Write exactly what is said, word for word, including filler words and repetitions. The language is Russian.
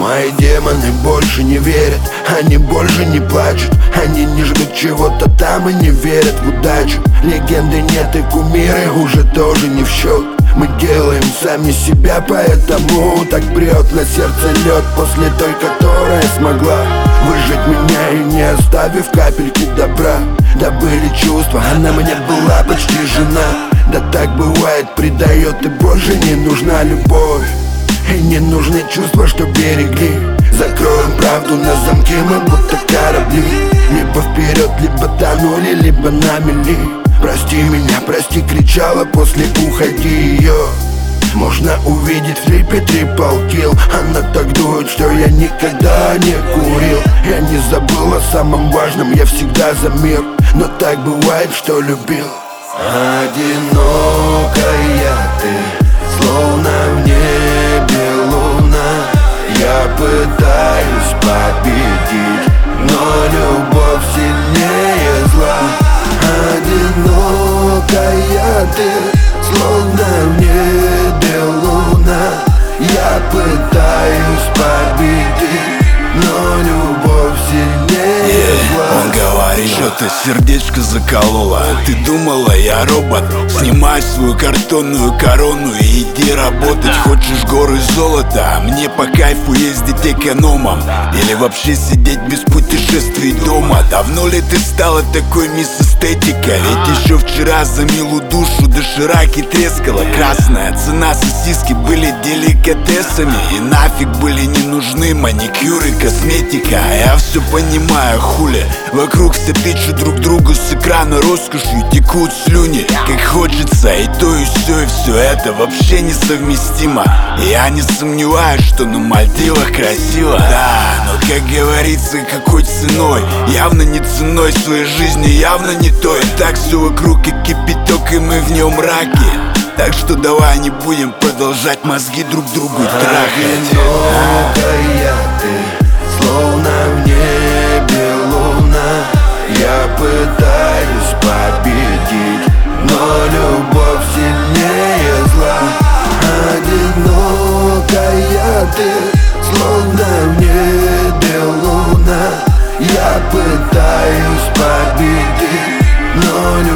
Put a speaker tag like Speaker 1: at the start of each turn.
Speaker 1: Мои демоны больше не верят, они больше не плачут. Они не ждут чего-то там и не верят в удачу. Легенды нет и кумиры уже тоже не в счет. Мы делаем сами себя, поэтому так прет на сердце лед. После той, которая смогла выжить меня и не оставив капельки добра. Добыли чувства, она мне была почти жена. Да так бывает, предает и больше не нужна любовь. И не нужны чувства, что берегли. Закроем правду на замке, мы будто корабли. Либо вперед, либо тонули, либо на мели. Прости меня, прости, кричала после «Уходи» ее. Можно увидеть в клипе трипл килл. Она так дует, что я никогда не курил. Я не забыл о самом важном, я всегда за мир. Но так бывает, что любил. Одинокая ты, словно в небе луна. Я пытаюсь победить, но любовь сильнее зла. Одинокая ты, словно в небе луна. Я пытаюсь победить, но любовь сильнее зла.
Speaker 2: Он говорит, что-то сердечко закололо. Ты думала, я робот? Снимай свою картонную корону и иди работать. Хочешь горы золота, а мне по кайфу ездить экономом. Или вообще сидеть без путешествий дома. Давно ли ты стала такой мисс эстетика? Ведь еще вчера за милую душу дошираки трескала. Красная цена, сосиски были деликатесами. И нафиг были не нужны маникюр и косметика. Я все понимаю, хули. Вокруг все тычут друг другу с экрана роскошью, текут слюни. Как хочется и то, и все, и все это вообще несовместимо. И я не сомневаюсь, что на Мальдивах красиво. Да, но как говорится, какой ценой? Явно не ценой своей жизни, явно не той. Так все вокруг как кипяток, и мы в нем раки. Так что давай не будем продолжать мозги друг другу трахать.
Speaker 1: Одинокая ты, словно в небе луна. Я пытаюсь победить, но любовь сильнее зла. Одинокая ты, словно в небе луна. Я пытаюсь победить, но любовь